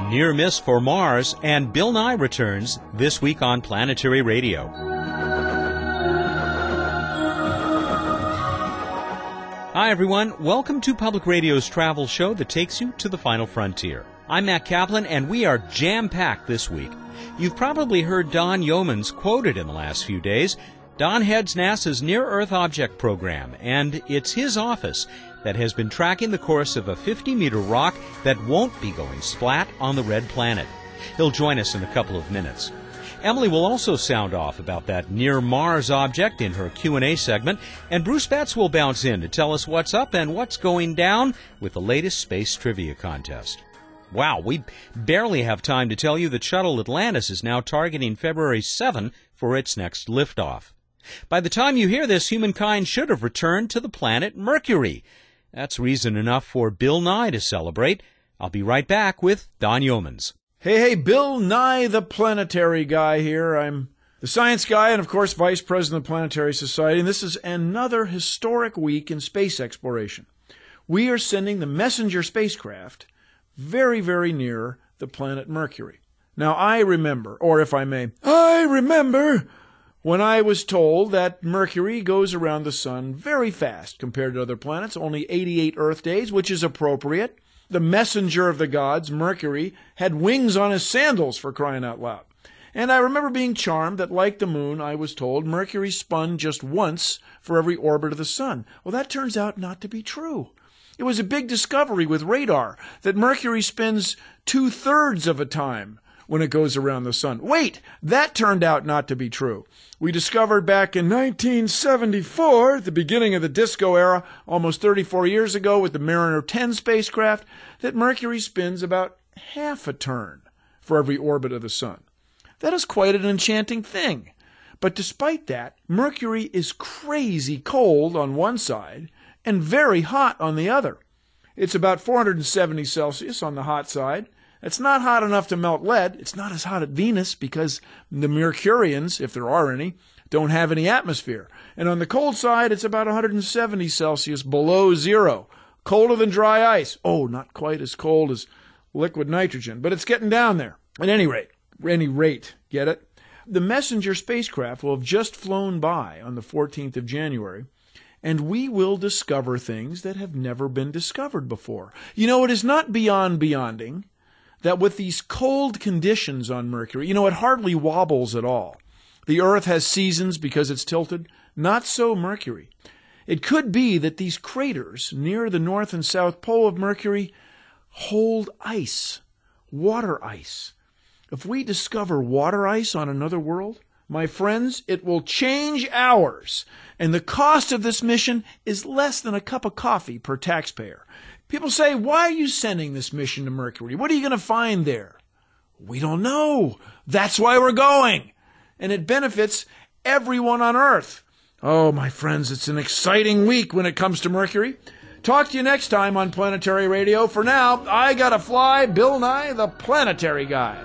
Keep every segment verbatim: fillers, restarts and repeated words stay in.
near miss for Mars, and Bill Nye returns this week on Planetary Radio. Hi, everyone. Welcome to Public Radio's travel show that takes you to the final frontier. I'm Matt Kaplan, and we are jam-packed this week. You've probably heard Don Yeomans quoted in the last few days. Don heads NASA's Near-Earth Object Program, and it's his office that has been tracking the course of a fifty-meter rock that won't be going splat on the red planet. He'll join us in a couple of minutes. Emily will also sound off about that near-Mars object in her Q and A segment, and Bruce Betts will bounce in to tell us what's up and what's going down with the latest space trivia contest. Wow, we barely have time to tell you that Shuttle Atlantis is now targeting February seventh for its next liftoff. By the time you hear this, humankind should have returned to the planet Mercury. That's reason enough for Bill Nye to celebrate. I'll be right back with Don Yeomans. Hey, hey, Bill Nye, the planetary guy here. I'm the science guy and, of course, vice president of the Planetary Society, and this is another historic week in space exploration. We are sending the Messenger spacecraft very, very near the planet Mercury. Now, I remember, or if I may, I remember when I was told that Mercury goes around the sun very fast compared to other planets, only eighty-eight Earth days, which is appropriate. The messenger of the gods, Mercury, had wings on his sandals, for crying out loud. And I remember being charmed that, like the moon, I was told Mercury spun just once for every orbit of the sun. Well, that turns out not to be true. It was a big discovery with radar that Mercury spins two-thirds of a time when it goes around the sun. Wait, that turned out not to be true. We discovered back in nineteen seventy-four, at the beginning of the disco era, almost thirty-four years ago with the Mariner ten spacecraft, that Mercury spins about half a turn for every orbit of the sun. That is quite an enchanting thing. But despite that, Mercury is crazy cold on one side and very hot on the other. It's about four hundred seventy Celsius on the hot side. It's not hot enough to melt lead. It's not as hot at Venus because the Mercurians, if there are any, don't have any atmosphere. And on the cold side, it's about one hundred seventy Celsius below zero. Colder than dry ice. Oh, not quite as cold as liquid nitrogen, but it's getting down there. At any rate, any rate, get it? The Messenger spacecraft will have just flown by on the fourteenth of January, and we will discover things that have never been discovered before. You know, it is not beyond beyonding that with these cold conditions on Mercury, you know, it hardly wobbles at all. The Earth has seasons because it's tilted. Not so Mercury. It could be that these craters near the north and south pole of Mercury hold ice, water ice. If we discover water ice on another world, my friends, it will change ours. And the cost of this mission is less than a cup of coffee per taxpayer. People say, why are you sending this mission to Mercury? What are you going to find there? We don't know. That's why we're going. And it benefits everyone on Earth. Oh, my friends, it's an exciting week when it comes to Mercury. Talk to you next time on Planetary Radio. For now, I gotta fly. Bill Nye, the planetary guy.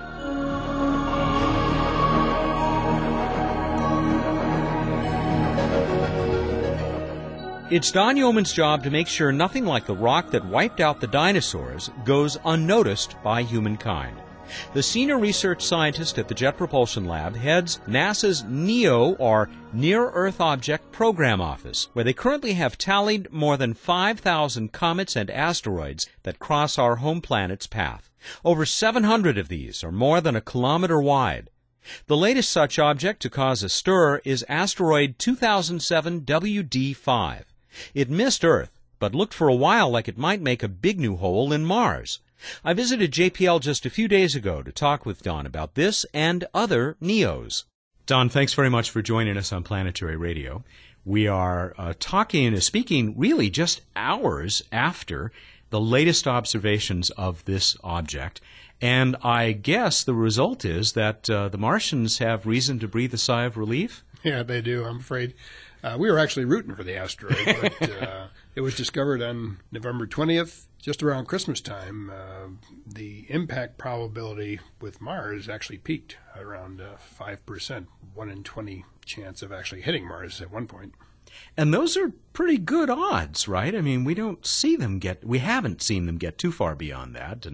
It's Don Yeomans' job to make sure nothing like the rock that wiped out the dinosaurs goes unnoticed by humankind. The senior research scientist at the Jet Propulsion Lab heads NASA's NEO, or Near-Earth Object Program Office, where they currently have tallied more than five thousand comets and asteroids that cross our home planet's path. Over seven hundred of these are more than a kilometer wide. The latest such object to cause a stir is asteroid two thousand seven W D five. It missed Earth, but looked for a while like it might make a big new hole in Mars. I visited J P L just a few days ago to talk with Don about this and other NEOs. Don, thanks very much for joining us on Planetary Radio. We are uh, talking and speaking really just hours after the latest observations of this object. And I guess the result is that uh, the Martians have reason to breathe a sigh of relief? Yeah, they do, I'm afraid. Uh, we were actually rooting for the asteroid, but uh, it was discovered on November twentieth, just around Christmas time. Uh, the impact probability with Mars actually peaked around uh, five percent, one in twenty chance of actually hitting Mars at one point. And those are pretty good odds, right? I mean, we don't see them get, we haven't seen them get too far beyond that. And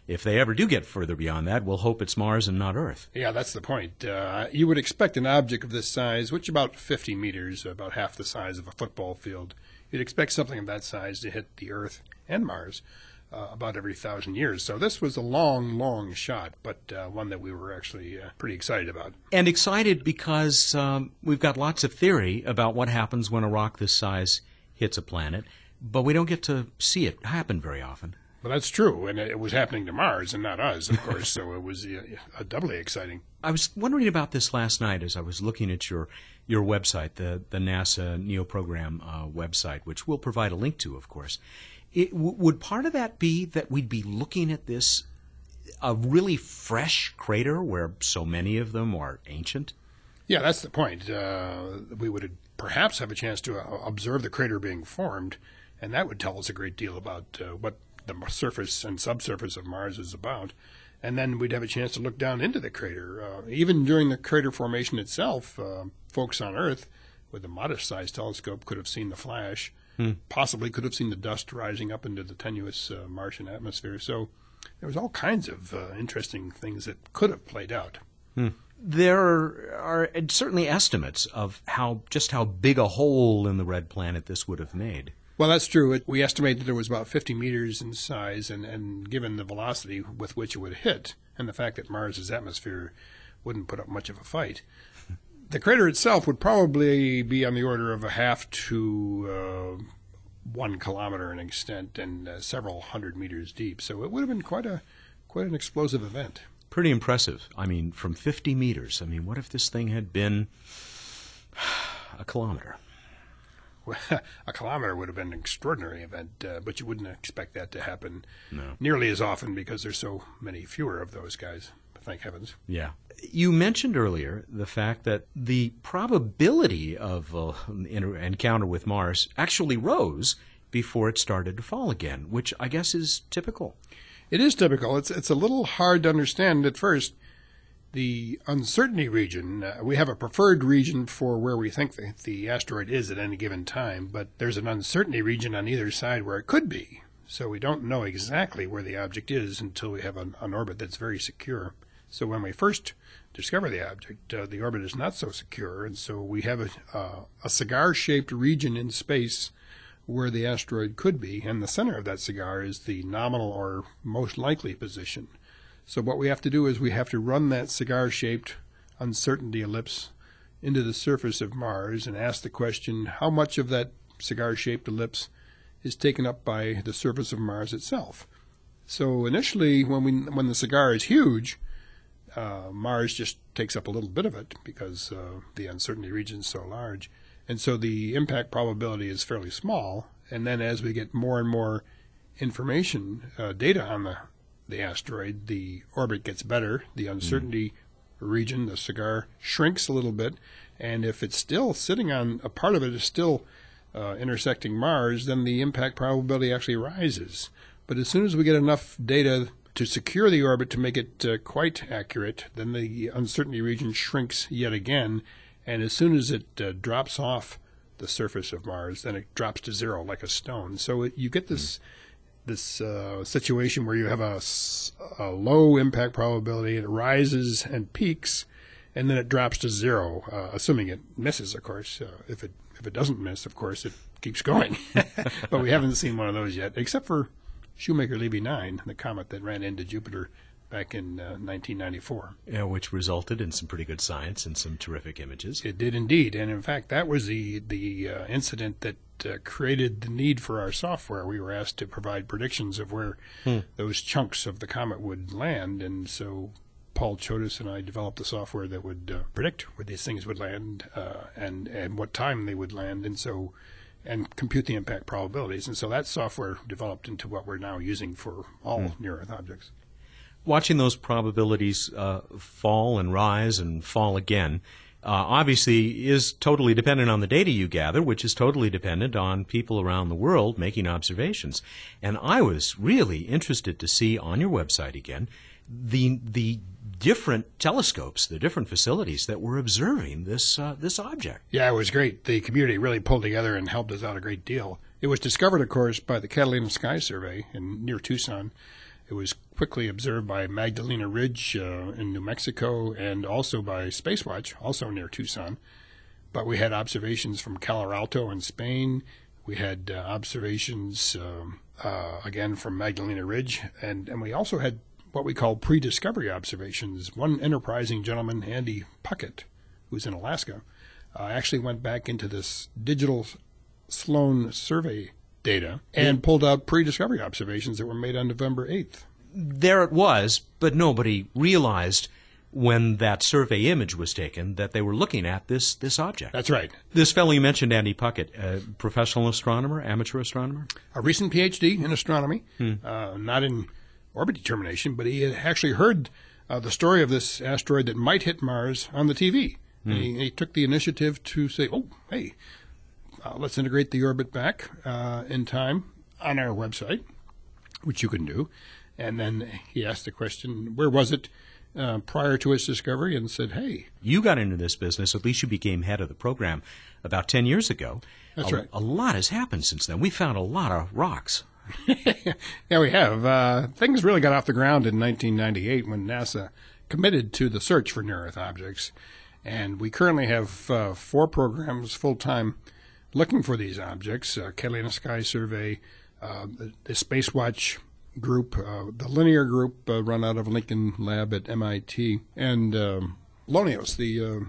if they ever do get further beyond that, we'll hope it's Mars and not Earth. Yeah, that's the point. Uh, you would expect an object of this size, which is about fifty meters, about half the size of a football field, you'd expect something of that size to hit the Earth and Mars uh, about every thousand years. So this was a long, long shot, but uh, one that we were actually uh, pretty excited about. And excited because um, we've got lots of theory about what happens when a rock this size hits a planet, but we don't get to see it happen very often. Well, that's true, and it was happening to Mars and not us, of course, so it was uh, doubly exciting. I was wondering about this last night as I was looking at your your website, the, the NASA NEO program uh, website, which we'll provide a link to, of course. It, w- would part of that be that we'd be looking at this, a really fresh crater where so many of them are ancient? Yeah, that's the point. Uh, we would perhaps have a chance to uh, observe the crater being formed, and that would tell us a great deal about uh, what the surface and subsurface of Mars is about. And then we'd have a chance to look down into the crater. Uh, even during the crater formation itself, uh, folks on Earth with a modest-sized telescope could have seen the flash, hmm. possibly could have seen the dust rising up into the tenuous uh, Martian atmosphere. So there was all kinds of uh, interesting things that could have played out. Hmm. There are certainly estimates of how just how big a hole in the red planet this would have made. Well, that's true. It, we estimated that it was about fifty meters in size, and, and given the velocity with which it would hit, and the fact that Mars's atmosphere wouldn't put up much of a fight, the crater itself would probably be on the order of a half to uh, one kilometer in extent and uh, several hundred meters deep. So it would have been quite a quite an explosive event. Pretty impressive. I mean, from fifty meters. I mean, what if this thing had been a kilometer? A kilometer would have been an extraordinary event, uh, but you wouldn't expect that to happen no. nearly as often because there's so many fewer of those guys, thank heavens. Yeah. You mentioned earlier the fact that the probability of uh, an encounter with Mars actually rose before it started to fall again, which I guess is typical. It is typical. It's, it's a little hard to understand at first. The uncertainty region, uh, we have a preferred region for where we think the, the asteroid is at any given time, but there's an uncertainty region on either side where it could be. So we don't know exactly where the object is until we have an, an orbit that's very secure. So when we first discover the object, uh, the orbit is not so secure, and so we have a, uh, a cigar-shaped region in space where the asteroid could be, and the center of that cigar is the nominal or most likely position. So what we have to do is we have to run that cigar-shaped uncertainty ellipse into the surface of Mars and ask the question, how much of that cigar-shaped ellipse is taken up by the surface of Mars itself? So initially, when we when the cigar is huge, uh, Mars just takes up a little bit of it because uh, the uncertainty region is so large. And so the impact probability is fairly small. And then as we get more and more information, uh, data on the the asteroid, the orbit gets better, the uncertainty mm. region, the cigar, shrinks a little bit, and if it's still sitting on, a part of it is still uh, intersecting Mars, then the impact probability actually rises. But as soon as we get enough data to secure the orbit to make it uh, quite accurate, then the uncertainty region shrinks yet again, and as soon as it uh, drops off the surface of Mars, then it drops to zero like a stone. So it, you get this... Mm. this uh, situation where you have a, a low impact probability, it rises and peaks, and then it drops to zero, uh, assuming it misses, of course. Uh, if it if it doesn't miss, of course, it keeps going. But we haven't seen one of those yet, except for Shoemaker-Levy nine, the comet that ran into Jupiter back in uh, nineteen ninety-four. Yeah, which resulted in some pretty good science and some terrific images. It did indeed, and in fact, that was the, the uh, incident that Uh, created the need for our software. We were asked to provide predictions of where hmm. those chunks of the comet would land, and so Paul Chodas and I developed the software that would uh, predict where these things would land uh, and and what time they would land, and so and compute the impact probabilities. And so that software developed into what we're now using for all hmm. near-Earth objects. Watching those probabilities uh, fall and rise and fall again, Uh, obviously is totally dependent on the data you gather, which is totally dependent on people around the world making observations. And I was really interested to see on your website again the the different telescopes, the different facilities that were observing this uh, this object. Yeah, it was great. The community really pulled together and helped us out a great deal. It was discovered, of course, by the Catalina Sky Survey in near Tucson. It was quickly observed by Magdalena Ridge uh, in New Mexico and also by Spacewatch, also near Tucson. But we had observations from Calar Alto in Spain. We had uh, observations, um, uh, again, from Magdalena Ridge. And, and we also had what we call pre-discovery observations. One enterprising gentleman, Andy Puckett, who's in Alaska, uh, actually went back into this digital Sloan survey data and pulled out pre-discovery observations that were made on November eighth. There it was, but nobody realized when that survey image was taken that they were looking at this this object. That's right. This fellow you mentioned, Andy Puckett, a professional astronomer, amateur astronomer? A recent P H D in astronomy, hmm. uh, not in orbit determination, but he had actually heard uh, the story of this asteroid that might hit Mars on the T V. Hmm. And he, he took the initiative to say, oh, hey, uh, let's integrate the orbit back uh, in time on our website, which you can do. And then he asked the question, where was it uh, prior to its discovery, and said, hey. You got into this business, at least you became head of the program, about ten years ago. That's a, right. A lot has happened since then. We found a lot of rocks. Yeah, we have. Uh, things really got off the ground in nineteen ninety-eight when NASA committed to the search for near-Earth objects. And we currently have uh, four programs full-time looking for these objects. Uh, Catalina Sky Survey, uh, the, the Spacewatch group, uh, the Linear group uh, run out of Lincoln Lab at M I T, and um, Lonios, the, uh,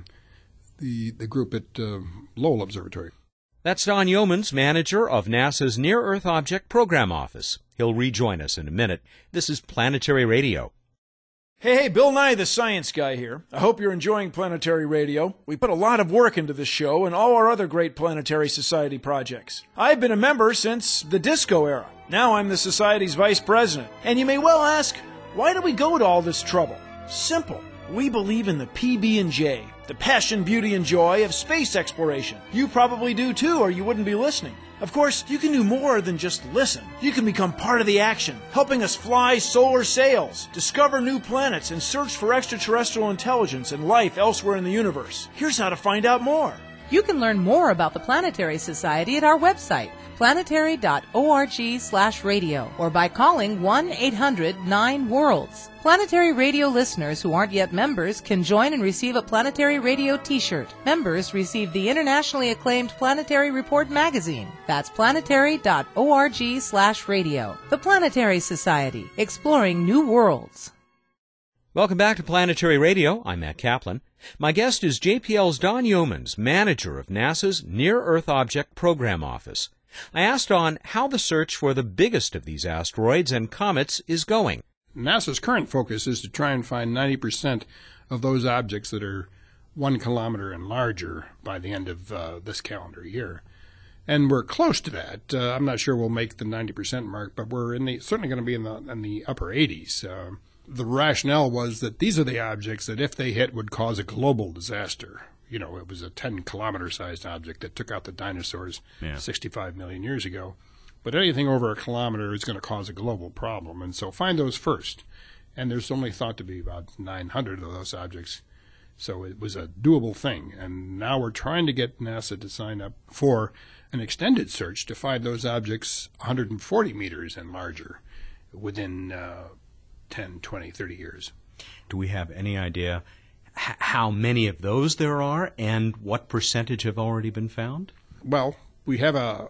the, the group at uh, Lowell Observatory. That's Don Yeomans, manager of NASA's Near-Earth Object Program Office. He'll rejoin us in a minute. This is Planetary Radio. Hey, hey, Bill Nye, the science guy here. I hope you're enjoying Planetary Radio. We put a lot of work into this show and all our other great Planetary Society projects. I've been a member since the disco era. Now I'm the Society's vice president. And you may well ask, why do we go to all this trouble? Simple. We believe in the P B and J, the passion, beauty, and joy of space exploration. You probably do too, or you wouldn't be listening. Of course, you can do more than just listen. You can become part of the action, helping us fly solar sails, discover new planets, and search for extraterrestrial intelligence and life elsewhere in the universe. Here's how to find out more. You can learn more about the Planetary Society at our website, planetary dot org slash radio, or by calling one eight hundred nine worlds. Planetary Radio listeners who aren't yet members can join and receive a Planetary Radio t-shirt. Members receive the internationally acclaimed Planetary Report magazine. That's planetary dot org slash radio. The Planetary Society, exploring new worlds. Welcome back to Planetary Radio. I'm Matt Kaplan. My guest is J P L's Don Yeomans, manager of NASA's Near-Earth Object Program Office. I asked Don how the search for the biggest of these asteroids and comets is going. NASA's current focus is to try and find ninety percent of those objects that are one kilometer and larger by the end of uh, this calendar year. And we're close to that. Uh, I'm not sure we'll make the ninety percent mark, but we're in the, certainly going to be in the, in the upper eighties. Uh, the rationale was that these are the objects that, if they hit, would cause a global disaster. You know, it was a ten kilometer sized object that took out the dinosaurs yeah. sixty-five million years ago. But anything over a kilometer is going to cause a global problem. And so find those first. And there's only thought to be about nine hundred of those objects. So it was a doable thing. And now we're trying to get NASA to sign up for an extended search to find those objects one hundred forty meters and larger within uh, ten, twenty, thirty years. Do we have any idea h- how many of those there are and what percentage have already been found? Well, we have a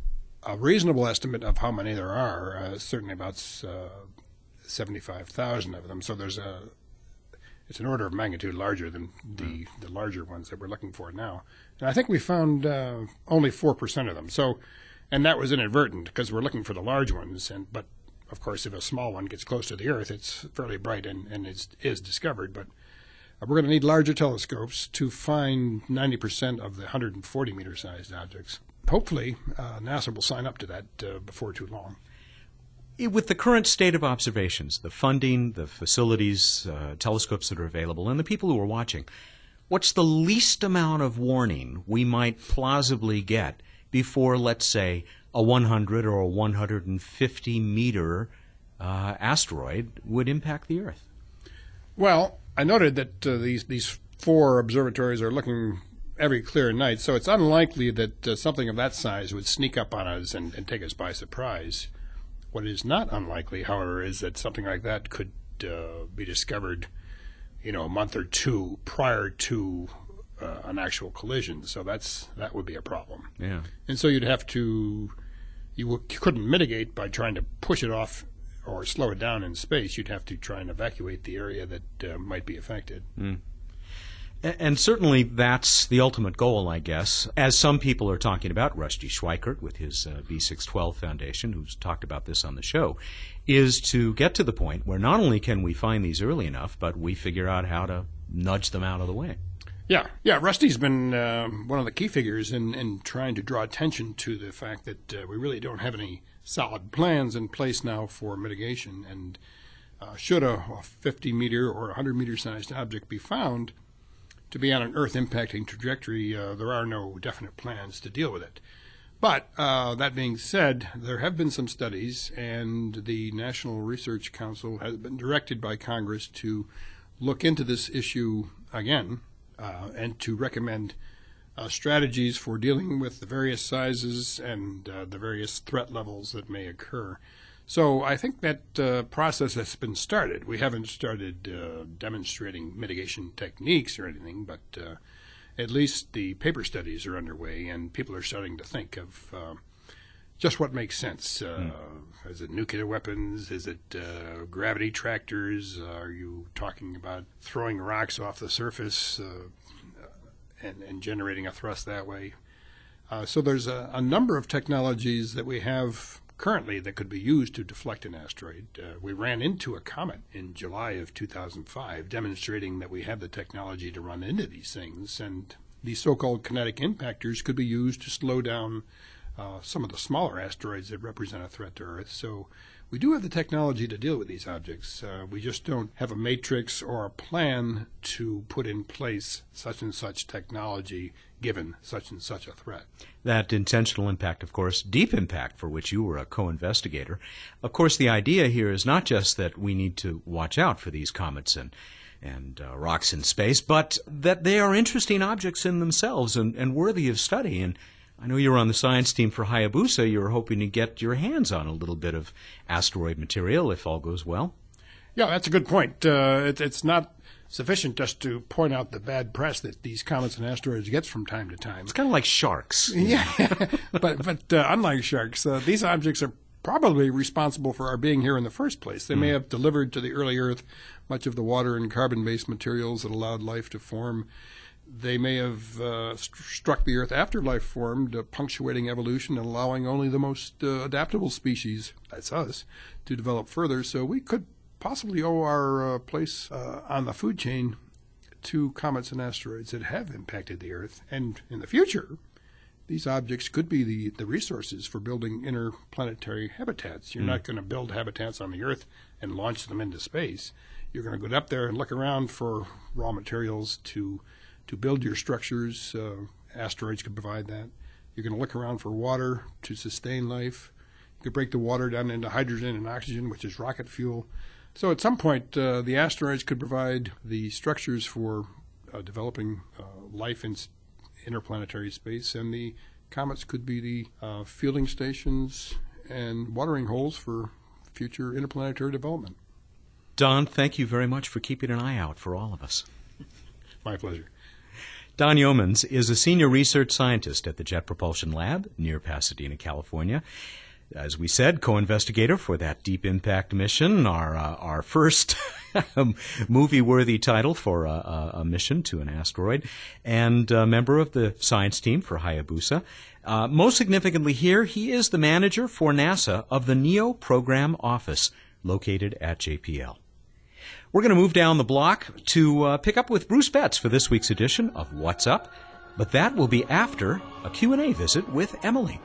a reasonable estimate of how many there are, uh, certainly about uh, seventy-five thousand of them. So there's a, it's an order of magnitude larger than the, mm. the larger ones that we're looking for now. And I think we found uh, only four percent of them. So, and that was inadvertent because we're looking for the large ones. And but of course, if a small one gets close to the Earth, it's fairly bright and, and is, is discovered. But we're going to need larger telescopes to find ninety percent of the one hundred forty meter sized objects. Hopefully, uh, NASA will sign up to that uh, before too long. With the current state of observations, the funding, the facilities, uh, telescopes that are available, and the people who are watching, what's the least amount of warning we might plausibly get before, let's say, a one hundred or a one hundred fifty meter uh, asteroid would impact the Earth? Well, I noted that uh, these, these four observatories are looking every clear night, so it's unlikely that uh, something of that size would sneak up on us and, and take us by surprise. What is not unlikely, however, is that something like that could uh, be discovered, you know, a month or two prior to uh, an actual collision. So that's that would be a problem. Yeah. And so you'd have to, you, w- you couldn't mitigate by trying to push it off or slow it down in space. You'd have to try and evacuate the area that uh, might be affected. Mm. And certainly that's the ultimate goal, I guess, as some people are talking about. Rusty Schweikert with his uh, B six twelve Foundation, who's talked about this on the show, is to get to the point where not only can we find these early enough, but we figure out how to nudge them out of the way. Yeah, yeah. Rusty's been uh, one of the key figures in, in trying to draw attention to the fact that uh, we really don't have any solid plans in place now for mitigation. And uh, should a fifty-meter or one hundred meter sized object be found to be on an Earth impacting trajectory, uh, there are no definite plans to deal with it. But uh, that being said, there have been some studies, and the National Research Council has been directed by Congress to look into this issue again uh, and to recommend uh, strategies for dealing with the various sizes and uh, the various threat levels that may occur. So I think that uh, process has been started. We haven't started uh, demonstrating mitigation techniques or anything, but uh, at least the paper studies are underway, and people are starting to think of uh, just what makes sense. Uh, mm. Is it nuclear weapons? Is it uh, gravity tractors? Uh, are you talking about throwing rocks off the surface uh, and, and generating a thrust that way? Uh, so there's a, a number of technologies that we have currently that could be used to deflect an asteroid. Uh, we ran into a comet in July of two thousand five, demonstrating that we have the technology to run into these things, and these so-called kinetic impactors could be used to slow down uh, some of the smaller asteroids that represent a threat to Earth. So we do have the technology to deal with these objects. Uh, we just don't have a matrix or a plan to put in place such and such technology given such and such a threat. That intentional impact, of course, deep impact, for which you were a co-investigator. Of course, the idea here is not just that we need to watch out for these comets and and uh, rocks in space, but that they are interesting objects in themselves and, and worthy of study. And I know you were on the science team for Hayabusa. You were hoping to get your hands on a little bit of asteroid material, if all goes well. Yeah, that's a good point. Uh, it, it's not sufficient just to point out the bad press that these comets and asteroids get from time to time. It's kind of like sharks. Yeah, but but uh, unlike sharks, uh, these objects are probably responsible for our being here in the first place. They mm. may have delivered to the early Earth much of the water and carbon-based materials that allowed life to form. They may have uh, st- struck the Earth after life formed, uh, punctuating evolution and allowing only the most uh, adaptable species, that's us, to develop further. So we could possibly owe our uh, place uh, on the food chain to comets and asteroids that have impacted the Earth. And in the future, these objects could be the, the resources for building interplanetary habitats. You're mm. not going to build habitats on the Earth and launch them into space. You're going to go up there and look around for raw materials to to build your structures. Uh, asteroids could provide that. You're going to look around for water to sustain life. You could break the water down into hydrogen and oxygen, which is rocket fuel. So at some point, uh, the asteroids could provide the structures for uh, developing uh, life in interplanetary space, and the comets could be the uh, fielding stations and watering holes for future interplanetary development. Don, thank you very much for keeping an eye out for all of us. My pleasure. Don Yeomans is a senior research scientist at the Jet Propulsion Lab near Pasadena, California. As we said, co-investigator for that Deep Impact mission, our uh, our first movie-worthy title for a, a mission to an asteroid, and a member of the science team for Hayabusa. Uh, most significantly here, he is the manager for NASA of the NEO Program Office, located at J P L. We're going to move down the block to uh, pick up with Bruce Betts for this week's edition of What's Up, but that will be after a Q and A visit with Emily.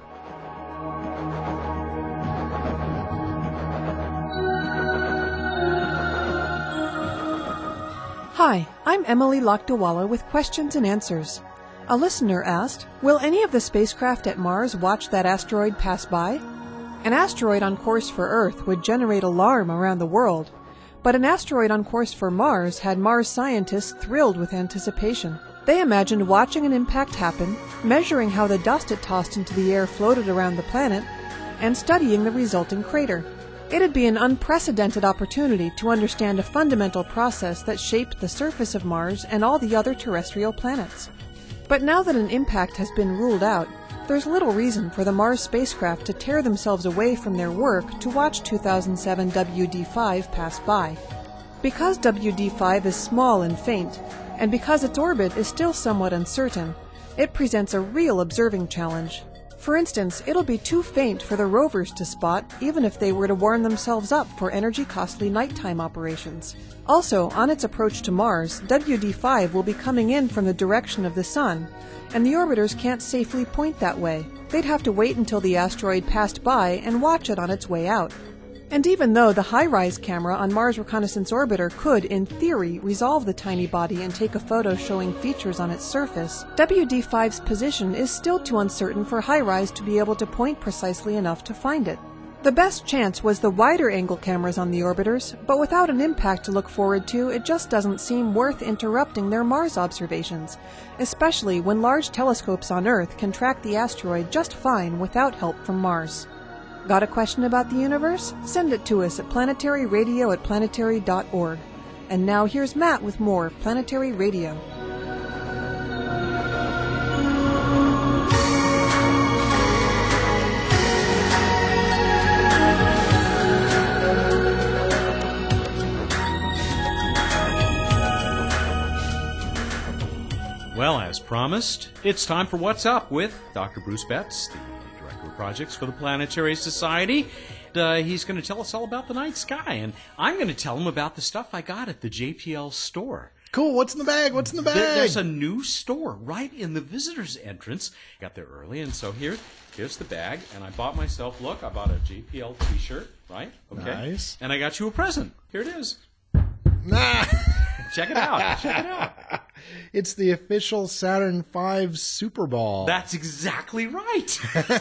Hi, I'm Emily Lakdawala with questions and answers. A listener asked, will any of the spacecraft at Mars watch that asteroid pass by? An asteroid on course for Earth would generate alarm around the world, but an asteroid on course for Mars had Mars scientists thrilled with anticipation. They imagined watching an impact happen, measuring how the dust it tossed into the air floated around the planet, and studying the resulting crater. It'd be an unprecedented opportunity to understand a fundamental process that shaped the surface of Mars and all the other terrestrial planets. But now that an impact has been ruled out, there's little reason for the Mars spacecraft to tear themselves away from their work to watch two thousand seven W D five pass by. Because W D five is small and faint, and because its orbit is still somewhat uncertain, it presents a real observing challenge. For instance, it'll be too faint for the rovers to spot, even if they were to warm themselves up for energy-costly nighttime operations. Also, on its approach to Mars, W D five will be coming in from the direction of the Sun, and the orbiters can't safely point that way. They'd have to wait until the asteroid passed by and watch it on its way out. And even though the HiRISE camera on Mars Reconnaissance Orbiter could, in theory, resolve the tiny body and take a photo showing features on its surface, W D five's position is still too uncertain for HiRISE to be able to point precisely enough to find it. The best chance was the wider angle cameras on the orbiters, but without an impact to look forward to, it just doesn't seem worth interrupting their Mars observations, especially when large telescopes on Earth can track the asteroid just fine without help from Mars. Got a question about the universe? Send it to us at planetary radio at planetary dot org. And now here's Matt with more Planetary Radio. Well, as promised, it's time for What's Up with Doctor Bruce Betts, the Director of Projects for the Planetary Society. Uh, he's going to tell us all about the night sky, and I'm going to tell him about the stuff I got at the J P L store. Cool. What's in the bag? What's in the bag? There, there's a new store right in the visitors entrance. Got there early, and so here, here's the bag, and I bought myself, look, I bought a J P L t-shirt, right? Okay. Nice. And I got you a present. Here it is. Nah. Check it out. Check it out. It's the official Saturn five Super Ball. That's exactly right.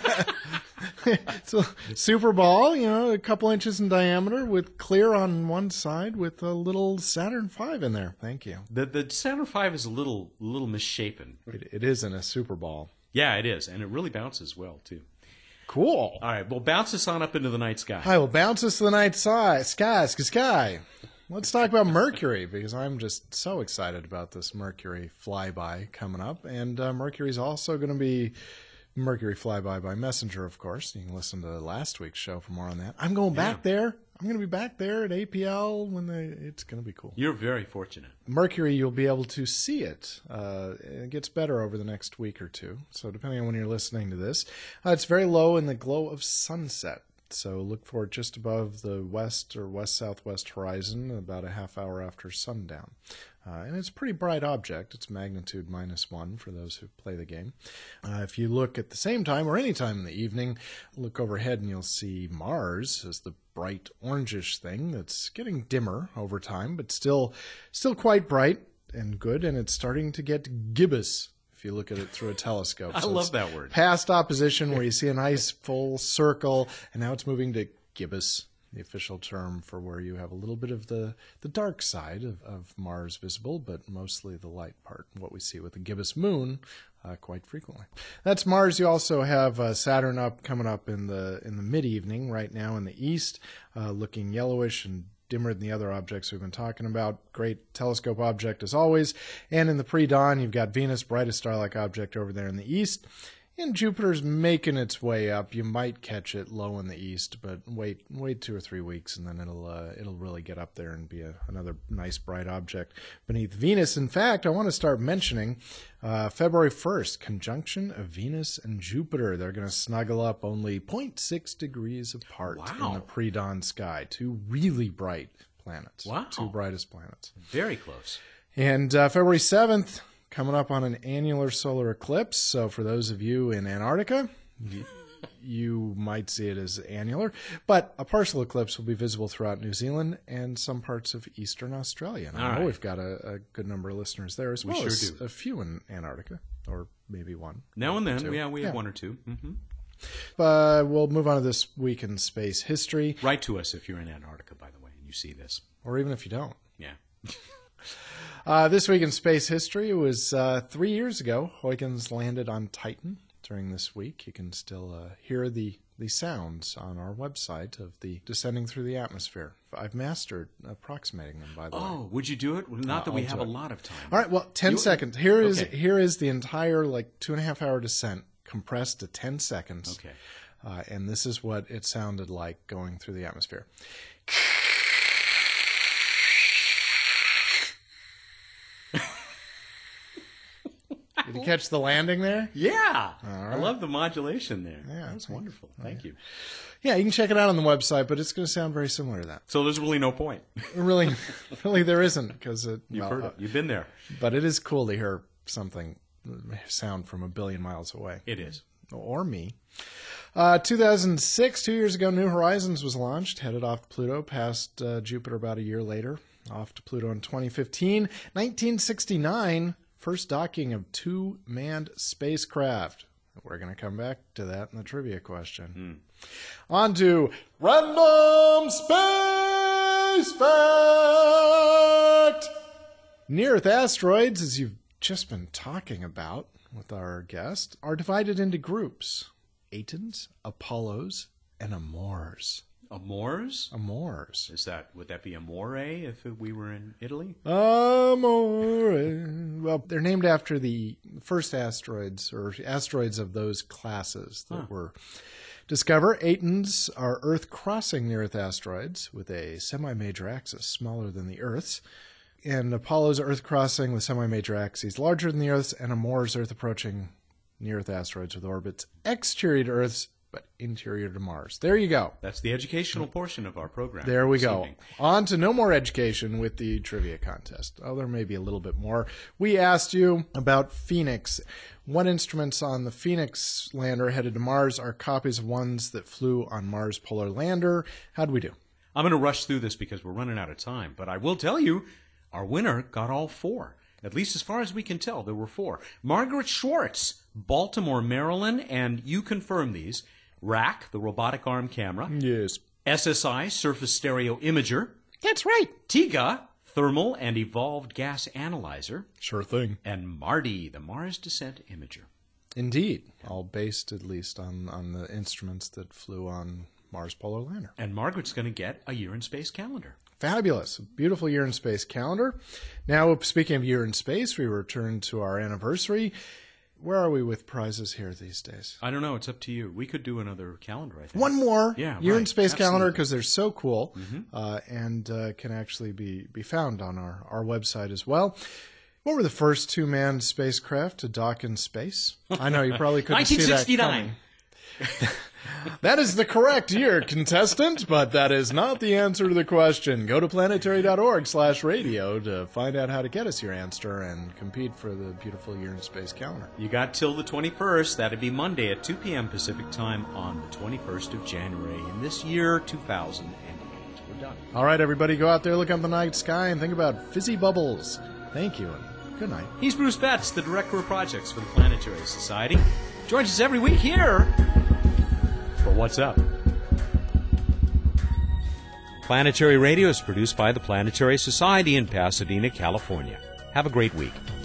It's a Super Ball, you know, a couple inches in diameter with clear on one side with a little Saturn five in there. Thank you. The the Saturn five is a little little misshapen. It, it isn't a Super Ball. Yeah, it is, and it really bounces well too. Cool. All right, well, bounce us on up into the night sky. I will bounce us to the night sky, sky, sky, sky. Let's talk about Mercury, because I'm just so excited about this Mercury flyby coming up. And uh, Mercury's also going to be Mercury flyby by Messenger, of course. You can listen to last week's show for more on that. I'm going back Yeah. there. I'm going to be back there at A P L when they. It's going to be cool. You're very fortunate. Mercury, you'll be able to see it. Uh, it gets better over the next week or two. So depending on when you're listening to this, uh, it's very low in the glow of sunset. So look for it just above the west or west-southwest horizon, about a half hour after sundown. Uh, and it's a pretty bright object. It's magnitude minus one for those who play the game. Uh, if you look at the same time or any time in the evening, look overhead and you'll see Mars as the bright orangish thing that's getting dimmer over time, but still, still quite bright and good. And it's starting to get gibbous if you look at it through a telescope. I So love it's that word. Past opposition, where you see a nice full circle, and now it's moving to gibbous, the official term for where you have a little bit of the, the dark side of, of Mars visible, but mostly the light part, what we see with the gibbous moon uh, quite frequently. That's Mars. You also have uh, Saturn up coming up in the in the mid-evening right now in the east, uh, looking yellowish and dimmer than the other objects we've been talking about. Great telescope object as always. And in the pre-dawn, you've got Venus, brightest star-like object over there in the east. And Jupiter's making its way up. You might catch it low in the east, but wait wait two or three weeks, and then it'll uh, it'll really get up there and be a, another nice bright object beneath Venus. In fact, I want to start mentioning uh, February first, conjunction of Venus and Jupiter. They're going to snuggle up only zero point six degrees apart Wow. in the pre-dawn sky. Two really bright planets. Wow. Two brightest planets. Very close. And uh, February seventh, coming up on an annular solar eclipse. So for those of you in Antarctica, you, you might see it as annular. But a partial eclipse will be visible throughout New Zealand and some parts of eastern Australia. And I All know right. we've got a, a good number of listeners there, as We well sure as do. a few in Antarctica, or maybe one. Now and then, Two. yeah, we have Yeah. one or two. Mm-hmm. Uh, we'll move on to this week in space history, Write to us if you're in Antarctica, by the way, and you see this. or even if you don't. Yeah. Uh, this week in space history, it was uh, three years ago, Huygens landed on Titan. during this week, you can still uh, hear the, the sounds on our website of the descending through the atmosphere. I've mastered approximating them, by the way. Oh, would you do it? Well, not Uh, that we I'll have do a it. lot of time. All right, well, ten You- seconds. Here is Okay. here is the entire, like, two and a half hour descent compressed to ten seconds. Okay. Uh, and this is what it sounded like going through the atmosphere. Did you catch the landing there? Yeah. All I right. love the modulation there. Yeah, That's thank- wonderful. Thank you. Yeah, you can check it out on the website, but it's going to sound very similar to that. So there's really no point. Really, really, there isn't, because it. You've well, heard uh, it. You've been there. But it is cool to hear something sound from a billion miles away. It is. Or me. Uh, two thousand six, two years ago, New Horizons was launched, headed off to Pluto, past uh, Jupiter about a year later, off to Pluto in twenty fifteen. nineteen sixty-nine, first docking of two manned spacecraft. We're going to come back to that in the trivia question. Hmm. On to Random Space Fact! Near-Earth asteroids, as you've just been talking about with our guest, are divided into groups. Atens, Apollos, and Amores. Amores? Amores. Is that, would that be Amore if we were in Italy? Amore. Well, they're named after the first asteroids, or asteroids of those classes that Huh. were discovered. Atens are Earth-crossing near-Earth asteroids with a semi-major axis smaller than the Earth's. And Apollos are Earth-crossing with semi-major axes larger than the Earth's, and Amores Earth-approaching near-Earth asteroids with orbits exterior to Earth's, but interior to Mars. There you go. That's the educational portion of our program. There we this go. evening. On to no more education with the trivia contest. Oh, there may be a little bit more. We asked you about Phoenix. What instruments on the Phoenix lander headed to Mars are copies of ones that flew on Mars Polar Lander? How'd we do? I'm going to rush through this because we're running out of time, but I will tell you, our winner got all four. At least as far as we can tell, there were four. Margaret Schwartz, Baltimore, Maryland, and you confirm these. R A C, the robotic arm camera. Yes. S S I, surface stereo imager. That's right. TIGA, thermal and evolved gas analyzer. Sure thing. And MARDI, the Mars Descent Imager. Indeed. All based, at least, on, on the instruments that flew on Mars Polar Lander. And Margaret's going to get a year in space calendar. Fabulous. Beautiful year in space calendar. Now, speaking of year in space, we return to our anniversary. Where are we with prizes here these days? I don't know. It's up to you. We could do another calendar, I think. One more Yeah, year in right. space calendar, Absolutely. because they're so cool, Mm-hmm. uh, and uh, can actually be, be found on our, our website as well. What were the first two manned spacecraft to dock in space? I know you probably couldn't see that nineteen sixty-nine. coming. That is the correct year, contestant, but that is not the answer to the question. Go to planetary.org slash radio to find out how to get us your answer and compete for the beautiful year in space calendar. You got till the twenty-first. That'd be Monday at two p.m. Pacific time on the twenty-first of January in this year, two thousand eight. We're done. All right, everybody, go out there, look up the night sky, and think about fizzy bubbles. Thank you, and good night. He's Bruce Betts, the Director of Projects for the Planetary Society. Joins us every week here for What's Up. Planetary Radio is produced by the Planetary Society in Pasadena, California. Have a great week.